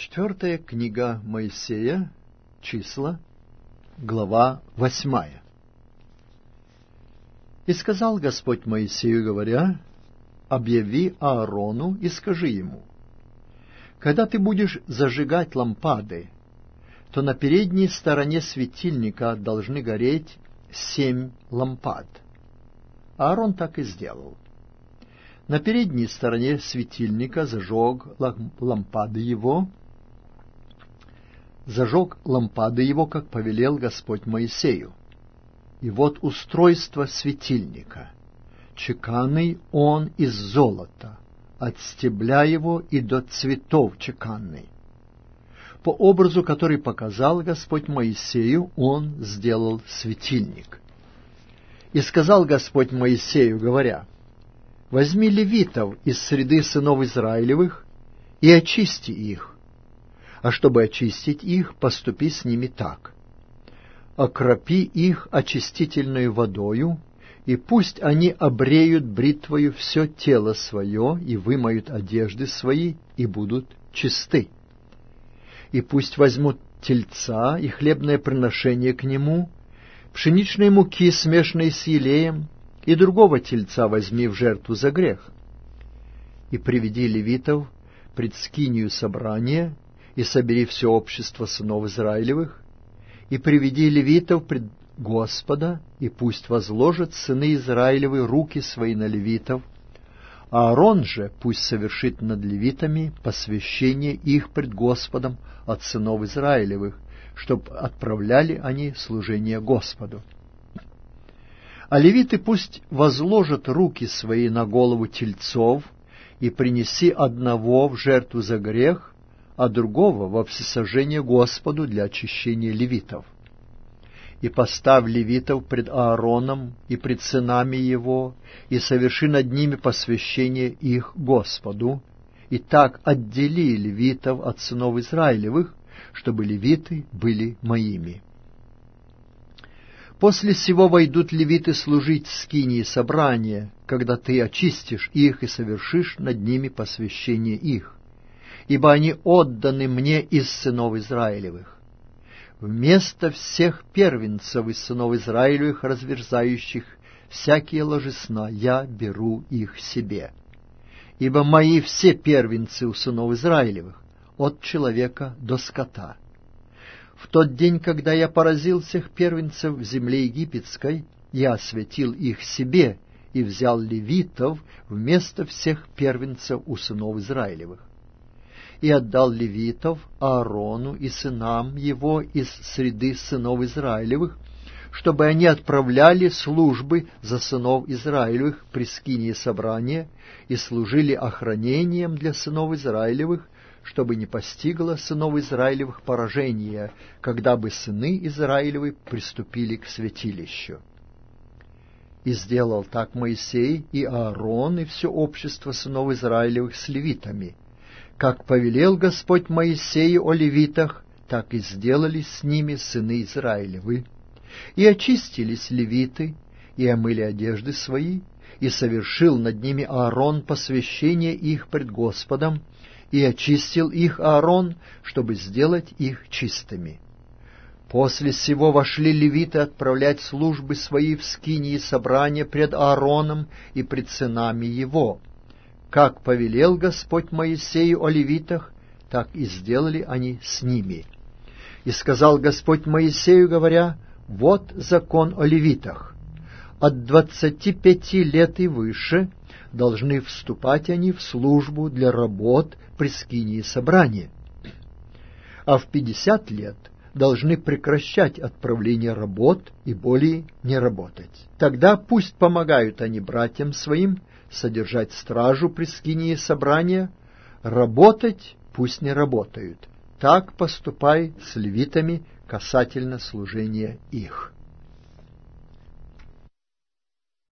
Четвертая книга Моисея, числа, глава 8. «И сказал Господь Моисею, говоря: объяви Аарону и скажи ему: когда ты будешь зажигать лампады, то на передней стороне светильника должны гореть 7 лампад». Аарон так и сделал. На передней стороне светильника зажег лампады его, как повелел Господь Моисею. И вот устройство светильника. Чеканный он из золота, от стебля его и до цветов чеканный. По образу, который показал Господь Моисею, он сделал светильник. И сказал Господь Моисею, говоря: возьми левитов из среды сынов Израилевых и очисти их. А чтобы очистить их, поступи с ними так: окропи их очистительною водою, и пусть они обреют бритвою все тело свое, и вымоют одежды свои, и будут чисты. И пусть возьмут тельца и хлебное приношение к нему, пшеничной муки, смешанной с елеем, и другого тельца возьми в жертву за грех. И приведи левитов пред скинию собрания, и собери все общество сынов Израилевых, и приведи левитов пред Господа, и пусть возложат сыны Израилевы руки свои на левитов, а Аарон же пусть совершит над левитами посвящение их пред Господом от сынов Израилевых, чтоб отправляли они служение Господу. А левиты пусть возложат руки свои на голову тельцов, и принеси одного в жертву за грех, а другого во всесожжение Господу для очищения левитов. И поставь левитов пред Аароном и пред сынами его, и соверши над ними посвящение их Господу, и так отдели левитов от сынов Израилевых, чтобы левиты были моими. После сего войдут левиты служить в скинии собрания, когда ты очистишь их и совершишь над ними посвящение их, ибо они отданы мне из сынов Израилевых. Вместо всех первенцев из сынов Израилевых, разверзающих всякие ложесна, я беру их себе. Ибо мои все первенцы у сынов Израилевых, от человека до скота. В тот день, когда я поразил всех первенцев в земле египетской, я освятил их себе и взял левитов вместо всех первенцев у сынов Израилевых. И отдал левитов Аарону и сынам его из среды сынов Израилевых, чтобы они отправляли службы за сынов Израилевых при скинии собрания и служили охранением для сынов Израилевых, чтобы не постигло сынов Израилевых поражение, когда бы сыны Израилевы приступили к святилищу. И сделал так Моисей и Аарон и все общество сынов Израилевых с левитами. Как повелел Господь Моисею о левитах, так и сделали с ними сыны Израилевы. И очистились левиты, и омыли одежды свои, и совершил над ними Аарон посвящение их пред Господом, и очистил их Аарон, чтобы сделать их чистыми. После сего вошли левиты отправлять службы свои в скинии собрания пред Аароном и пред сынами его. Как повелел Господь Моисею о левитах, так и сделали они с ними. И сказал Господь Моисею, говоря: вот закон о левитах. От 25 лет и выше должны вступать они в службу для работ при скинии собрания, а в 50 лет должны прекращать отправление работ и более не работать. Тогда пусть помогают они братьям своим содержать стражу при скинии собрания, работать пусть не работают. Так поступай с левитами касательно служения их.